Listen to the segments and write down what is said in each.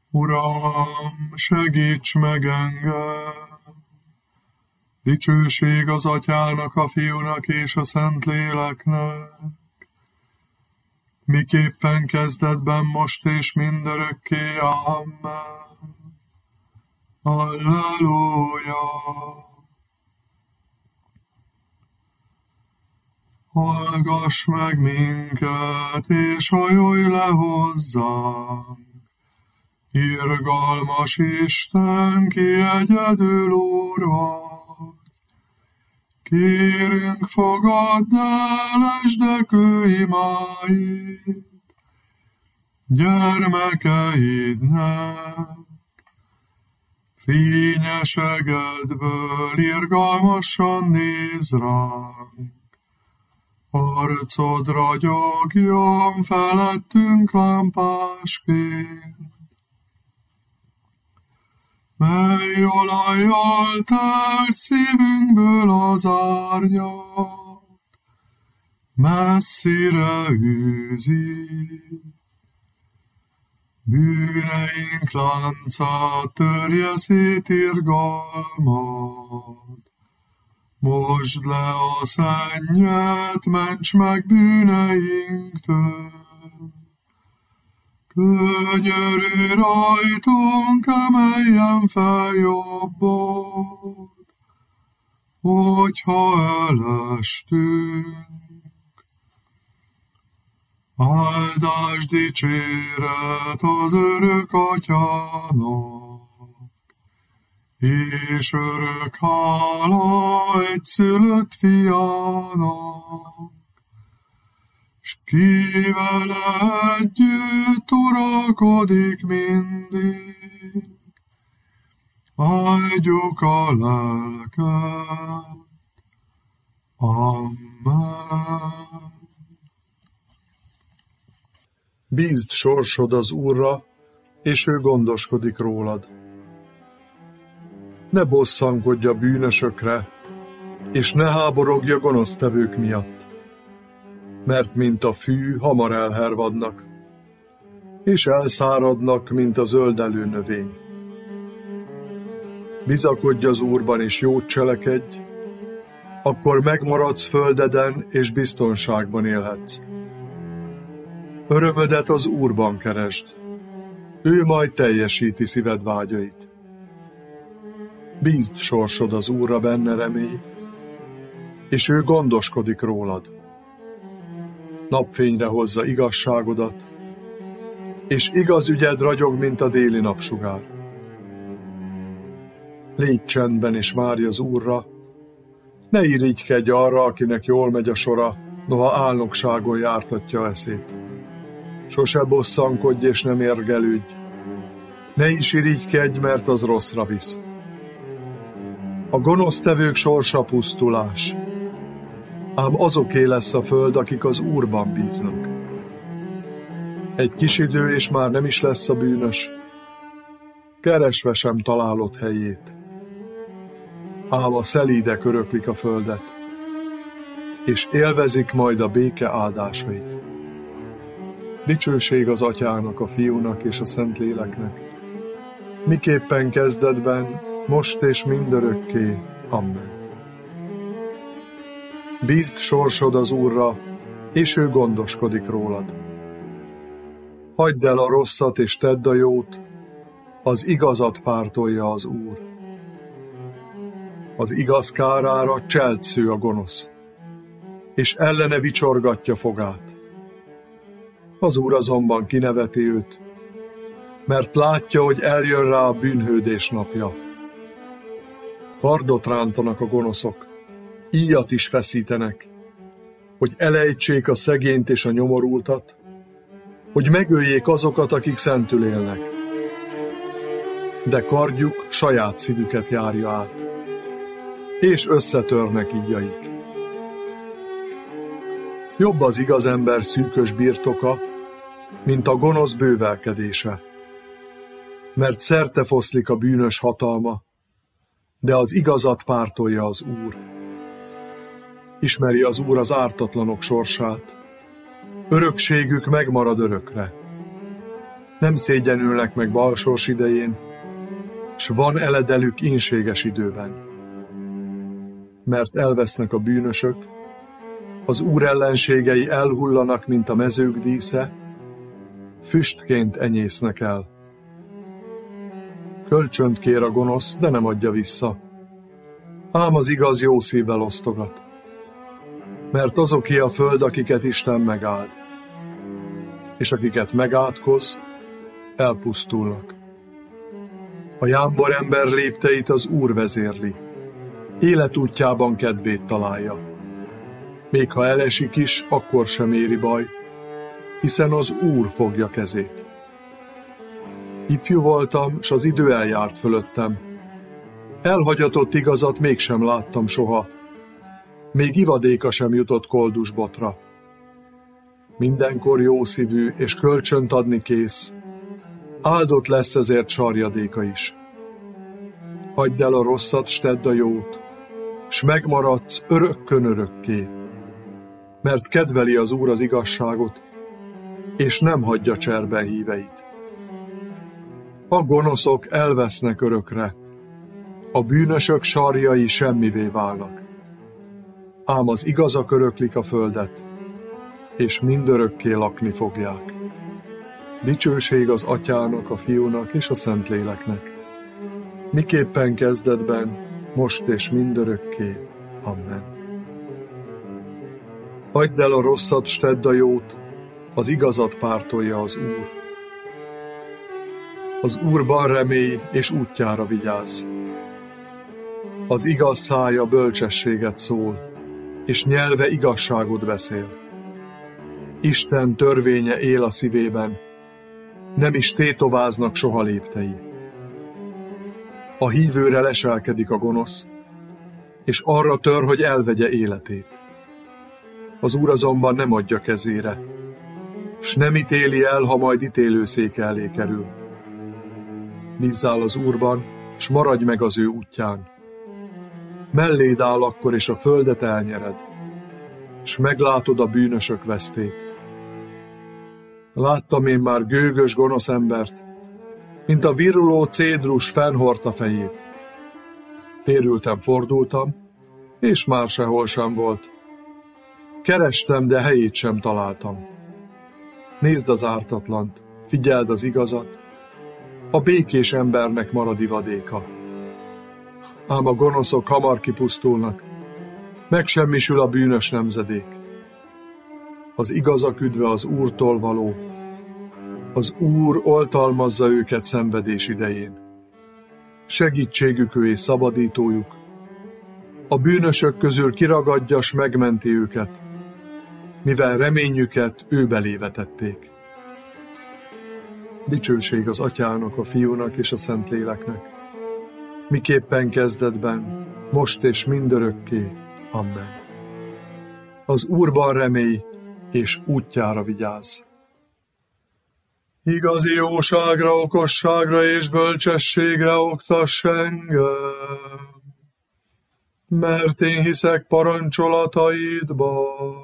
Uram, segíts meg engem! Dicsőség az Atyának, a Fiúnak és a Szentléleknek, miképpen kezdetben, most és mindörökké. Amen. Alleluja! Hallgass meg minket, és hajolj le hozzánk! Irgalmas Isten, ki egyedül Úr vagy! Kérünk, fogadd el esdeklő imáit gyermekeidnek. Fényesegedből irgalmasan néz ránk, arcod ragyogjon felettünk lámpásként, mely olajjal telt szívünkből az árnyat, messzire űzi. Bűneink láncát törje szét irgalmad, mosd le a szennyet, ments meg bűneinktől. Könyörülj rajtunk, emeljen fel jobbod, hogyha elestünk. Áldás dicséret az örök Atyának, és örök hála egyszülött Fiának, s ki vele együtt uralkodik mindig, áldjuk a lelket. Amen. Bízd sorsod az Úrra, és ő gondoskodik rólad. Ne bosszankodj a bűnösökre, és ne háborogj a gonosztevők miatt, mert mint a fű, hamar elhervadnak, és elszáradnak, mint a zöldelő növény. Bizakodj az Úrban, és jót cselekedj, akkor megmaradsz földeden, és biztonságban élhetsz. Örömödet az Úrban keresd, ő majd teljesíti szíved vágyait. Bízd sorsod az Úrra, benne remélj, és ő gondoskodik rólad. Napfényre hozza igazságodat, és igaz ügyed ragyog, mint a déli napsugár. Légy csendben, és várj az Úrra, ne irigykedj arra, akinek jól megy a sora, noha álnokságon jártatja eszét. Sose bosszankodj, és nem érgelődj, ne is irigykedj, mert az rosszra visz. A gonosztevők sorsa pusztulás, ám azoké lesz a föld, akik az Úrban bíznak. Egy kis idő, és már nem is lesz a bűnös, keresve sem találod helyét. Ám a szelídek öröklik a földet, és élvezik majd a béke áldásait. Dicsőség az Atyának, a Fiúnak és a Szentléleknek, miképpen kezdetben, most és mindörökké. Amen. Bízd sorsod az Úrra, és ő gondoskodik rólad. Hagyd el a rosszat, és tedd a jót, az igazat pártolja az Úr. Az igaz kárára cseltsző a gonosz, és ellene vicsorgatja fogát. Az Úr azonban kineveti őt, mert látja, hogy eljön rá a bűnhődés napja. Kardot rántanak a gonoszok, íjat is feszítenek, hogy elejtsék a szegényt és a nyomorultat, hogy megöljék azokat, akik szentül élnek. De kardjuk saját szívüket járja át, és összetörnek íjaik. Jobb az igaz ember szűkös birtoka, mint a gonosz bővelkedése, mert szerte foszlik a bűnös hatalma, de az igazat pártolja az Úr. Ismeri az Úr az ártatlanok sorsát, örökségük megmarad örökre. Nem szégyenülnek meg balsors idején, s van eledelük ínséges időben. Mert elvesznek a bűnösök, az Úr ellenségei elhullanak, mint a mezők dísze, füstként enyésznek el. Kölcsönt kér a gonosz, de nem adja vissza, ám az igaz jó szívvel osztogat. Mert azoké a föld, akiket Isten megáld, és akiket megátkoz, elpusztulnak. A jámbor ember lépteit az Úr vezérli, életútjában kedvét találja. Még ha elesik is, akkor sem éri baj, hiszen az Úr fogja kezét. Ifjú voltam, s az idő eljárt fölöttem. Elhagyatott igazat mégsem láttam soha, még ivadéka sem jutott koldus botra. Mindenkor jószívű és kölcsönt adni kész, áldott lesz ezért sarjadéka is. Hagyd el a rosszat, s tedd a jót, s megmaradsz örökkön örökké, mert kedveli az Úr az igazságot, és nem hagyja cserben híveit. A gonoszok elvesznek örökre, a bűnösök sarjai semmivé válnak. Ám az igazak öröklik a földet, és mindörökké lakni fogják. Dicsőség az Atyának, a Fiúnak és a Szentléleknek, miképpen kezdetben, most és mindörökké. Amen. Hagyd el a rosszat, s tedd a jót, az igazat pártolja az Úr. Az Úrban remélj, és útjára vigyázz. Az igaz szája bölcsességet szól, és nyelve igazságot beszél. Isten törvénye él a szívében, nem is tétováznak soha léptei. A hívőre leselkedik a gonosz, és arra tör, hogy elvegye életét. Az Úr azonban nem adja kezére, s nem ítéli el, ha majd ítélőszéke elé kerül. Bízzál az Úrban, s maradj meg az ő útján. Melléd áll akkor, és a földet elnyered, s meglátod a bűnösök vesztét. Láttam én már gőgös gonosz embert, mint a viruló cédrus fennhordta fejét. Térültem, fordultam, és már sehol sem volt. Kerestem, de helyét sem találtam. Nézd az ártatlant, figyeld az igazat, a békés embernek marad ivadéka. Ám a gonoszok hamar kipusztulnak, megsemmisül a bűnös nemzedék. Az igazak üdve az Úrtól való, az Úr oltalmazza őket szenvedés idején. Segítségük ő és szabadítójuk, a bűnösök közül kiragadja, s megmenti őket, mivel reményüket ő belé vetették. Dicsőség az Atyának, a Fiúnak és a Szentléleknek, miképpen kezdetben, most és mindörökké. Amen. Az Úrban remélj, és útjára vigyázz. Igazi jóságra, okosságra és bölcsességre oktass engem, mert én hiszek parancsolataidban.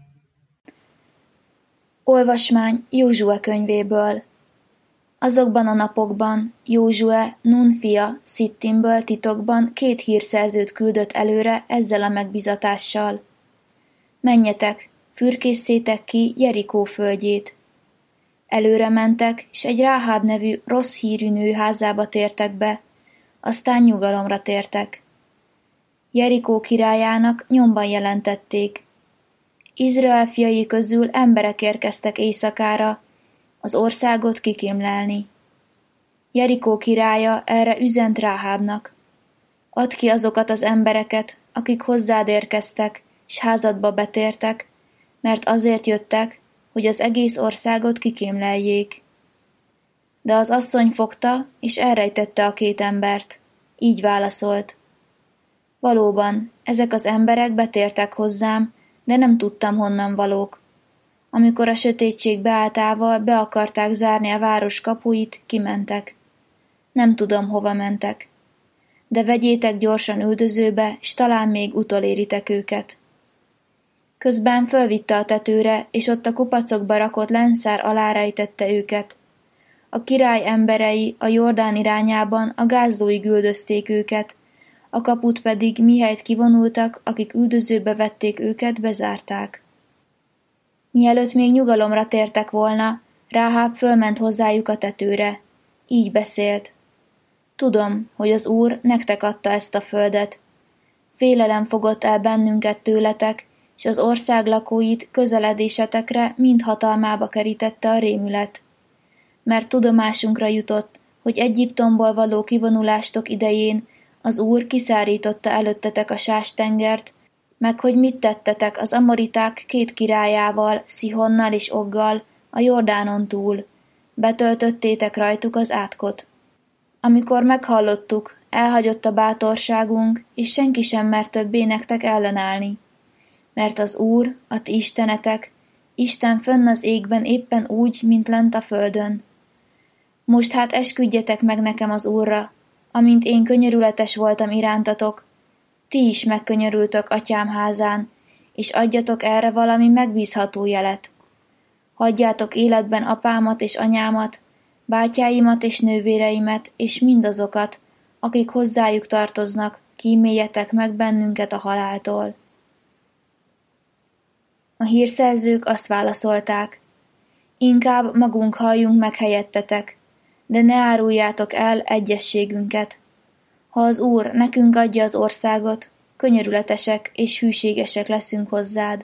Olvasmány Józsue könyvéből. Azokban a napokban Józsue, Nun fia, Szittimből titokban 2 hírszerzőt küldött előre ezzel a megbizatással. Menjetek, fürkésszétek ki Jerikó földjét. Előre mentek, s egy Ráháb nevű rossz hírű nő házába tértek be, aztán nyugalomra tértek. Jerikó királyának nyomban jelentették. Izrael fiai közül emberek érkeztek éjszakára, az országot kikémlelni. Jerikó királya erre üzent Ráhábnak. Add ki azokat az embereket, akik hozzád érkeztek, s házadba betértek, mert azért jöttek, hogy az egész országot kikémleljék. De az asszony fogta, és elrejtette a 2 embert. Így válaszolt. Valóban, ezek az emberek betértek hozzám, de nem tudtam, honnan valók. Amikor a sötétség beálltával be akarták zárni a város kapuit, kimentek. Nem tudom, hova mentek. De vegyétek gyorsan üldözőbe, s talán még utoléritek őket. Közben fölvitte a tetőre, és ott a kupacokba rakott lenszár alá rejtette őket. A király emberei a Jordán irányában a gázlóig üldözték őket, a kaput pedig mihelyt kivonultak, akik üldözőbe vették őket, bezárták. Mielőtt még nyugalomra tértek volna, Ráháb fölment hozzájuk a tetőre. Így beszélt. Tudom, hogy az Úr nektek adta ezt a földet. Félelem fogott el bennünket tőletek, és az ország lakóit közeledésetekre mind hatalmába kerítette a rémület. Mert tudomásunkra jutott, hogy Egyiptomból való kivonulástok idején az Úr kiszárította előttetek a Sástengert, meg hogy mit tettetek az amoriták 2 királyával, Szihonnal és Oggal a Jordánon túl. Betöltöttétek rajtuk az átkot. Amikor meghallottuk, elhagyott a bátorságunk, és senki sem mert többé nektek ellenállni. Mert az Úr, a ti istenetek, Isten fönn az égben éppen úgy, mint lent a földön. Most hát esküdjetek meg nekem az Úrra, amint én könyörületes voltam irántatok, ti is megkönyörültök atyám házán, és adjatok erre valami megbízható jelet. Hagyjátok életben apámat és anyámat, bátyáimat és nővéreimet, és mindazokat, akik hozzájuk tartoznak, kíméljetek meg bennünket a haláltól. A hírszerzők azt válaszolták, inkább magunk halljunk meg helyettetek, de ne áruljátok el egyességünket. Ha az Úr nekünk adja az országot, könyörületesek és hűségesek leszünk hozzád.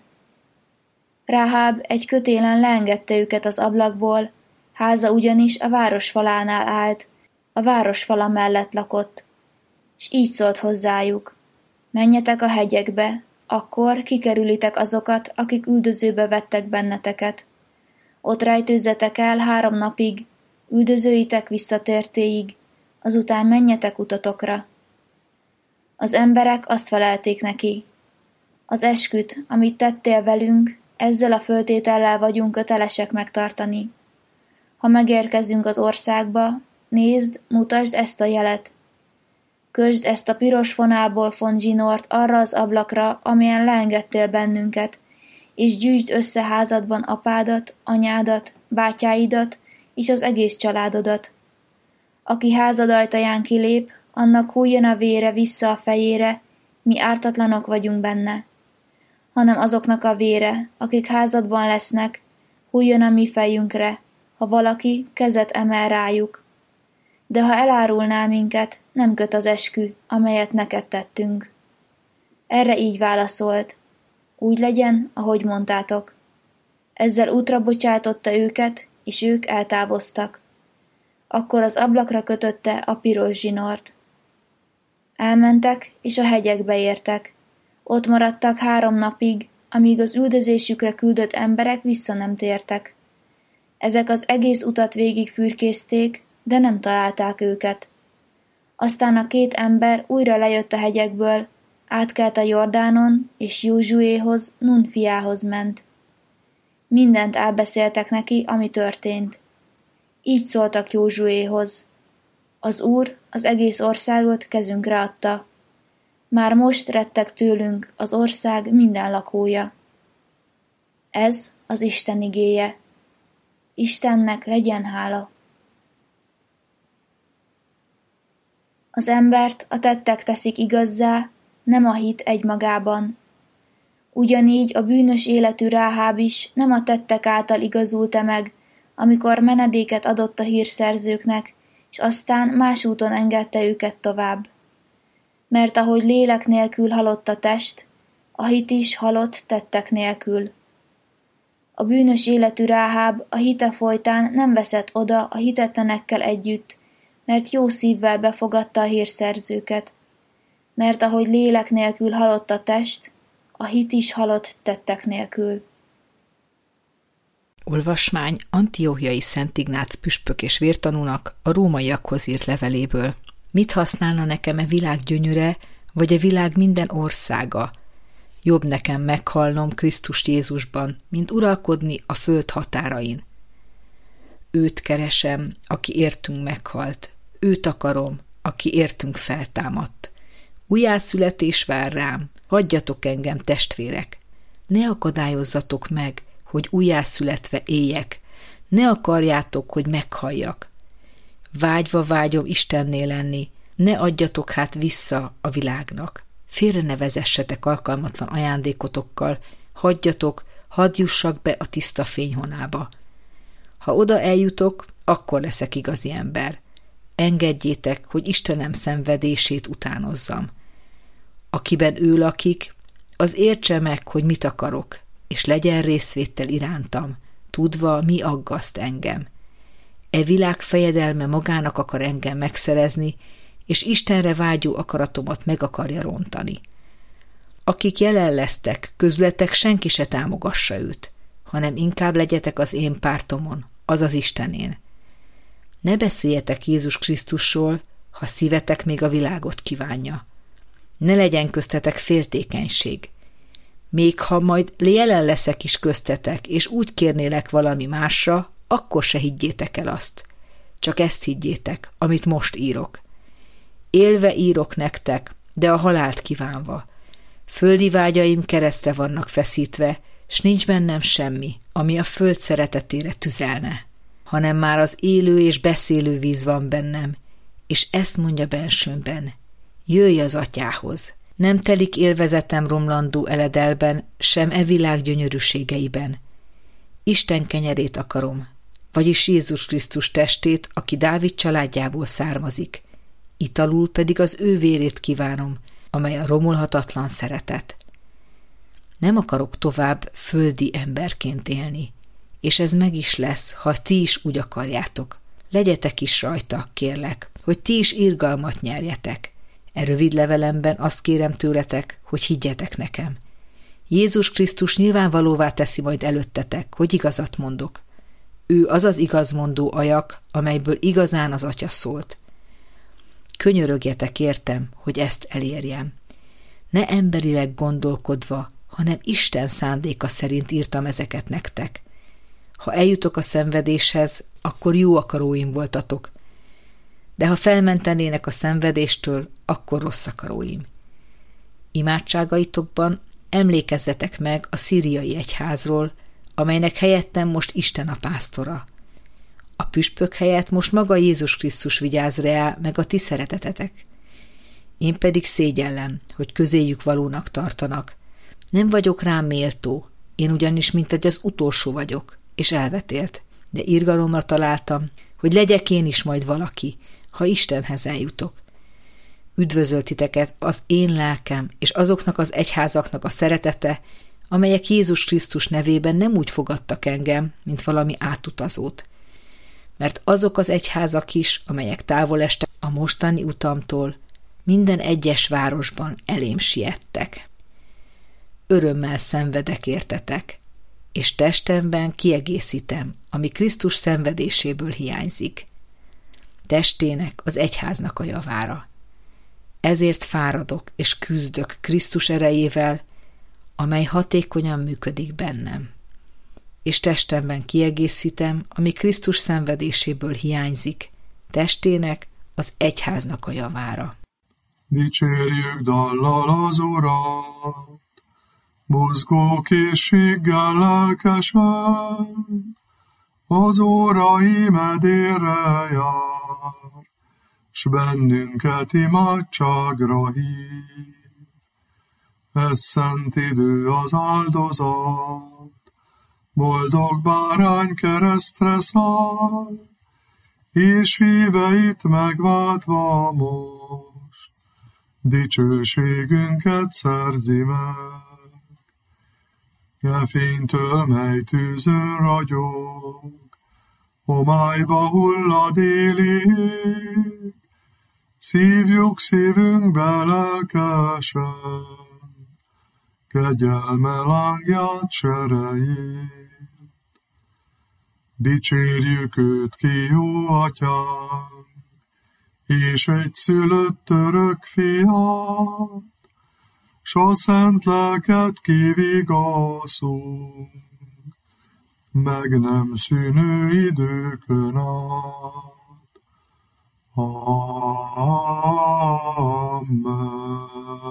Ráháb egy kötélen leengedte őket az ablakból, háza ugyanis a városfalánál állt, a városfala mellett lakott. És így szólt hozzájuk, menjetek a hegyekbe, akkor kikerülitek azokat, akik üldözőbe vettek benneteket. Ott rejtőzzetek el 3 napig, üldözőitek visszatértéig, azután menjetek utatokra. Az emberek azt felelték neki, az esküt, amit tettél velünk, ezzel a föltétellel vagyunk kötelesek megtartani. Ha megérkezünk az országba, nézd, mutasd ezt a jelet. Kösd ezt a piros fonából font zsinort arra az ablakra, amelyen leengedtél bennünket, és gyűjtsd össze házadban apádat, anyádat, bátyáidat és az egész családodat. Aki házad ajtaján kilép, annak hulljon a vére vissza a fejére, mi ártatlanok vagyunk benne. Hanem azoknak a vére, akik házadban lesznek, hulljon a mi fejünkre, ha valaki kezet emel rájuk. De ha elárulnál minket, nem köt az eskü, amelyet neked tettünk. Erre így válaszolt, úgy legyen, ahogy mondtátok. Ezzel útra bocsátotta őket, és ők eltávoztak. Akkor az ablakra kötötte a piros zsinort. Elmentek, és a hegyekbe értek. Ott maradtak 3 napig, amíg az üldözésükre küldött emberek vissza nem tértek. Ezek az egész utat végig fürkészték, de nem találták őket. Aztán a 2 ember újra lejött a hegyekből, átkelt a Jordánon, és Józsuéhoz, Nun fiához ment. Mindent elbeszéltek neki, ami történt. Így szóltak Józsuéhoz. Az Úr az egész országot kezünkre adta. Már most retteg tőlünk az ország minden lakója. Ez az Isten igéje. Istennek legyen hála. Az embert a tettek teszik igazzá, nem a hit egymagában. Ugyanígy a bűnös életű Ráháb is nem a tettek által igazult-e meg, amikor menedéket adott a hírszerzőknek, és aztán más úton engedte őket tovább. Mert ahogy lélek nélkül halott a test, a hit is halott tettek nélkül. A bűnös életű Ráháb a hite folytán nem veszett oda a hitetlenekkel együtt, mert jó szívvel befogadta a hírszerzőket. Mert ahogy lélek nélkül halott a test, a hit is halott tettek nélkül. Olvasmány Antiochiai Szent Ignác püspök és vértanúnak a rómaiakhoz írt leveléből. Mit használna nekem e világ gyönyöre, vagy a világ minden országa? Jobb nekem meghalnom Krisztus Jézusban, mint uralkodni a föld határain. Őt keresem, aki értünk meghalt. Őt akarom, aki értünk feltámadt. Újjászületés vár rám, hagyjatok engem, testvérek. Ne akadályozzatok meg, hogy újjászületve éljek. Ne akarjátok, hogy meghalljak. vágyva vágyom Istenné lenni, ne adjatok hát vissza a világnak. Félre ne vezessetek alkalmatlan ajándékotokkal, hagyjatok, hadd jussak be a tiszta fényhonába. Ha oda eljutok, akkor leszek igazi ember. Engedjétek, hogy Istenem szenvedését utánozzam. Akiben ő lakik, az értse meg, hogy mit akarok, és legyen részvéttel irántam, tudva, mi aggaszt engem. E világ fejedelme magának akar engem megszerezni, és Istenre vágyó akaratomat meg akarja rontani. Akik jelen lesztek, közületek senki se támogassa őt, hanem inkább legyetek az én pártomon, azaz Istenén. Ne beszéljetek Jézus Krisztusról, ha szívetek még a világot kívánja. Ne legyen köztetek féltékenység. Még ha majd jelen leszek is köztetek, és úgy kérnélek valami másra, akkor se higgyétek el azt. Csak ezt higgyétek, amit most írok. Élve írok nektek, de a halált kívánva. Földi vágyaim keresztre vannak feszítve, s nincs bennem semmi, ami a föld szeretetére tüzelne, hanem már az élő és beszélő víz van bennem, és ezt mondja bensőmben: jöjj az atyához. Nem telik élvezetem romlandó eledelben, sem e világ gyönyörűségeiben. Isten kenyerét akarom, vagyis Jézus Krisztus testét, aki Dávid családjából származik. Italul pedig az ő vérét kívánom, amely a romolhatatlan szeretet. Nem akarok tovább földi emberként élni, és ez meg is lesz, ha ti is úgy akarjátok. Legyetek is rajta, kérlek, hogy ti is irgalmat nyerjetek. E rövid levelemben azt kérem tőletek, hogy higgyetek nekem. Jézus Krisztus nyilvánvalóvá teszi majd előttetek, hogy igazat mondok. Ő az az igazmondó ajak, amelyből igazán az Atya szólt. Könyörögjetek értem, hogy ezt elérjem. Ne emberileg gondolkodva, hanem Isten szándéka szerint írtam ezeket nektek. Ha eljutok a szenvedéshez, akkor jó akaróim voltatok, de ha felmentenének a szenvedéstől, akkor rossz akaróim. Imádságaitokban emlékezzetek meg a szíriai egyházról, amelynek helyettem most Isten a pásztora. A püspök helyett most maga Jézus Krisztus vigyáz rá, meg a ti szeretetetek. Én pedig szégyellem, hogy közéjük valónak tartanak. Nem vagyok rám méltó, én ugyanis mintegy az utolsó vagyok, és elvetélt, de irgalomra találtam, hogy legyek én is majd valaki, ha Istenhez eljutok. Üdvözöl titeket az én lelkem, és azoknak az egyházaknak a szeretete, amelyek Jézus Krisztus nevében nem úgy fogadtak engem, mint valami átutazót. Mert azok az egyházak is, amelyek távol estek a mostani utamtól, minden egyes városban elém siettek. Örömmel szenvedek értetek, és testemben kiegészítem, ami Krisztus szenvedéséből hiányzik. Testének, az egyháznak a javára. Ezért fáradok és küzdök Krisztus erejével, amely hatékonyan működik bennem. És testemben kiegészítem, ami Krisztus szenvedéséből hiányzik, testének, az egyháznak a javára. Dicsérjük dallal az Urat, mozgó készséggel lelkesen, az óra imedére jár, s bennünket imádságra hív. Ez szent idő az áldozat, boldog bárány keresztre száll, és híveit megváltva most, dicsőségünket szerzi meg. E fénytől, mely tűzön ragyog, homályba hull a déli ég, szívjuk szívünkbe lelkesen, kegyelme lángját serejét. Dicsérjük őt ki, jó atyánk, és egyszülött örök fiát, s a szent lelket kivigaszunk, meg nem szűnő időkön át. Amen.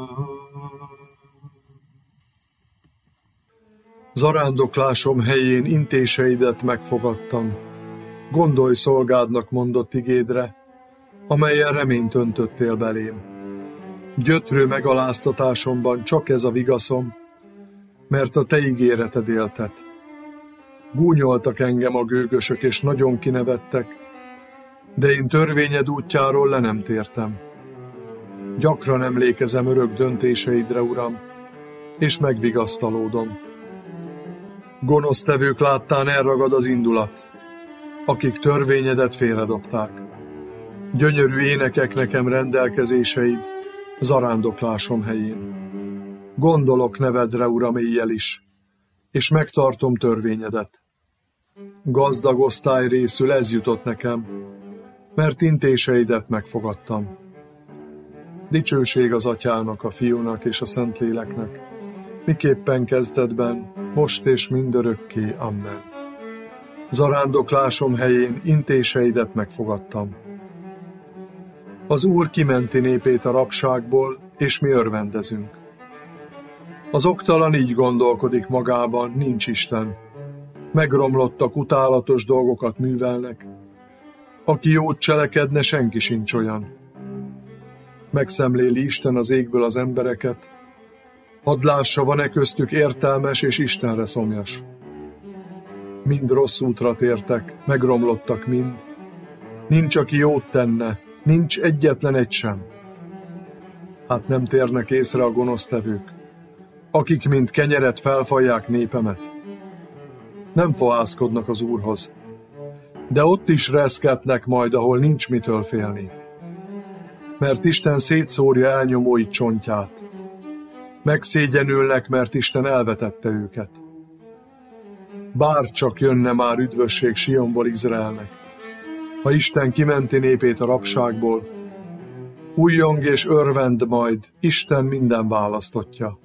Zarándoklásom helyén intéseidet megfogadtam. Gondolj szolgádnak mondott igédre, amelyen reményt öntöttél belém. Gyötrő megaláztatásomban csak ez a vigaszom, mert a te ígéreted éltet. Gúnyoltak engem a gőgösök, és nagyon kinevettek, de én törvényed útjáról le nem tértem. Gyakran emlékezem örök döntéseidre, Uram, és megvigasztalódom. Gonosztevők láttán elragad az indulat, akik törvényedet félredobták. Gyönyörű énekek nekem rendelkezéseid, zarándoklásom helyén. Gondolok nevedre, Uram, éjjel is, és megtartom törvényedet. Gazdag osztály részül ez jutott nekem, mert intéseidet megfogadtam. Dicsőség az Atyának, a Fiúnak és a Szentléleknek, miképpen kezdetben, most és mindörökké. Amen. Zarándoklásom helyén intéseidet megfogadtam. Az Úr kimenti népét a rabságból, és mi örvendezünk. Az oktalan így gondolkodik magában, nincs Isten. Megromlottak, utálatos dolgokat művelnek. Aki jót cselekedne, senki sincs olyan. Megszemléli Isten az égből az embereket, hadd lássa, van-e köztük értelmes és Istenre szomjas. Mind rossz útra tértek, megromlottak mind. Nincs, aki jót tenne, nincs egyetlen egy sem. Hát nem térnek észre a gonosztevők, akik mint kenyeret felfalják népemet. Nem fohászkodnak az Úrhoz, de ott is reszketnek majd, ahol nincs mitől félni. Mert Isten szétszórja elnyomói csontját. Megszégyenülnek, mert Isten elvetette őket. Bár csak jönne már üdvösség Sionból Izraelnek, ha Isten kimenti népét a rabságból, újjong és örvend majd, Isten minden választottja.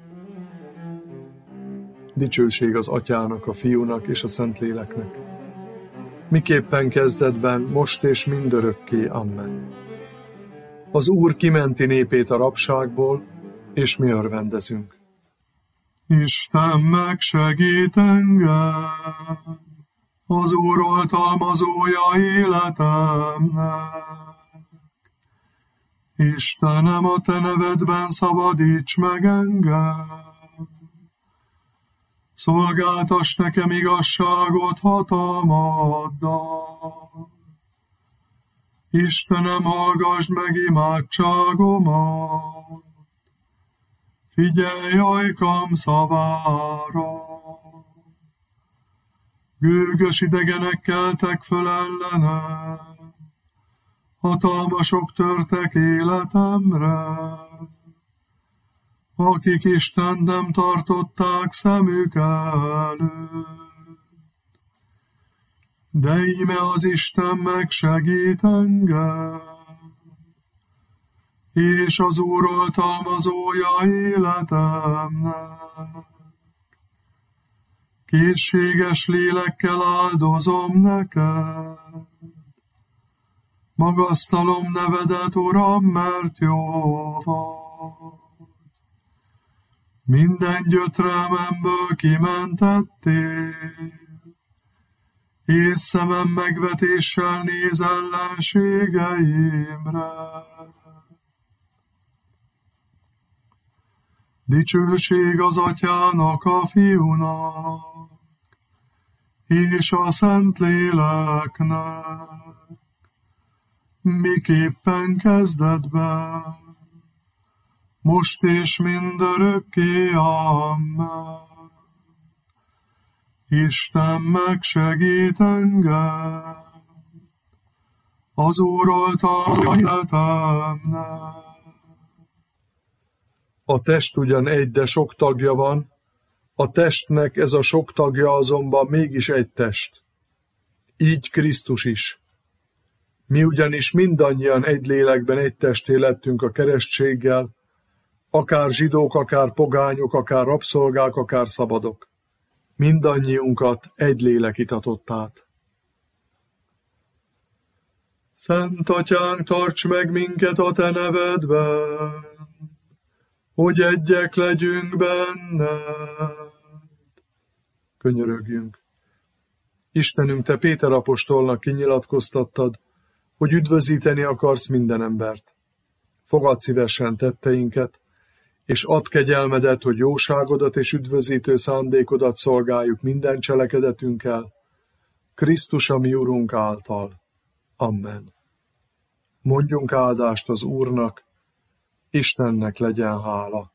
Dicsőség az Atyának, a Fiúnak és a Szentléleknek, miképpen kezdetben, most és mindörökké. Amen. Az Úr kimenti népét a rabságból, és mi örvendezünk. Isten megsegít engem, az Úr oltalmazója életemnek. Istenem, a te nevedben szabadíts meg engem. Szolgáltass nekem igazságot hatalmaddal. Istenem, hallgasd meg imádságomat. Figyelj ajkam szavára. Gőgös idegenek keltek föl ellenem, hatalmasok törtek életemre, akik Istent nem tartották szemük előtt. De íme az Isten megsegít engem, és az Úr oltalmazója életemnek. Készséges lélekkel áldozom neked, magasztalom nevedet, Uram, mert jó vagy. Minden gyötrelmemből kimentettél, és szemem megvetéssel néz ellenségeimre. Dicsőség az Atyának, a Fiúnak, és a Szentléleknek, miképpen kezdetben, most és mindörökké. Amen. Isten megsegít engem, az Úr oltalma életemnek. A test ugyan egy, de sok tagja van, a testnek ez a sok tagja azonban mégis egy test. Így Krisztus is. Mi ugyanis mindannyian egy lélekben egy testé lettünk a keresztséggel, akár zsidók, akár pogányok, akár rabszolgák, akár szabadok. Mindannyiunkat egy lélek itatott át. Szent Atyánk, tarts meg minket a te nevedben, hogy egyek legyünk benned. Könyörögjünk. Istenünk, te Péter apostolnak kinyilatkoztattad, hogy üdvözíteni akarsz minden embert. Fogadd szívesen tetteinket, és add kegyelmedet, hogy jóságodat és üdvözítő szándékodat szolgáljuk minden cselekedetünkkel, Krisztus a mi Urunk által. Amen. Mondjunk áldást az Úrnak, Istennek legyen hála.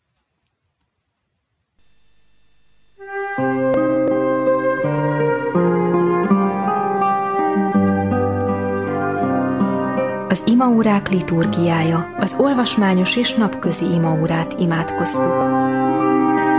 Az imaórák liturgiája, az olvasmányos és napközi imaórát imádkoztuk.